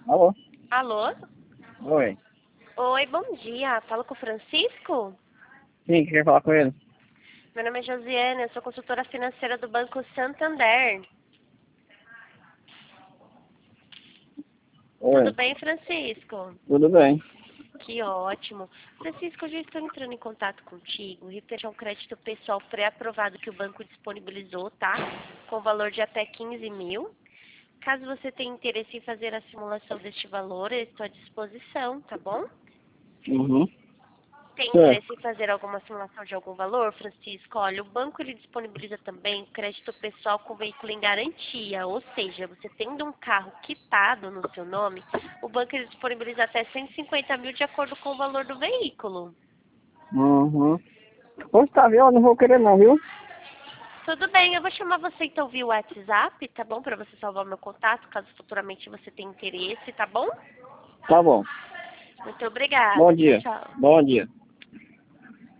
Alô? Alô? Oi. Oi, bom dia. Falo com o Francisco? Sim, quer falar com ele? Meu nome é Josiane, eu sou consultora financeira do Banco Santander. Tudo Oi. bem, Francisco? Tudo bem. Que ótimo. Francisco, eu já estou entrando em contato contigo referente a um crédito pessoal pré-aprovado que o banco disponibilizou, tá? Com valor de até 15 mil. Caso você tenha interesse em fazer a simulação deste valor, eu estou à disposição, tá bom? Uhum. Tem Certo. interesse em fazer alguma simulação de algum valor, Francisco? Olha, o banco ele disponibiliza também crédito pessoal com veículo em garantia, ou seja, você tendo um carro quitado no seu nome, o banco ele disponibiliza até 150 mil de acordo com o valor do veículo. Uhum. Pois tá, viu? Eu não vou querer não, viu? Tudo bem, eu vou chamar você então via WhatsApp, tá bom? Para você salvar o meu contato, caso futuramente você tenha interesse, tá bom? Tá bom. Muito Bom obrigada. Tchau, dia. tchau. Bom dia.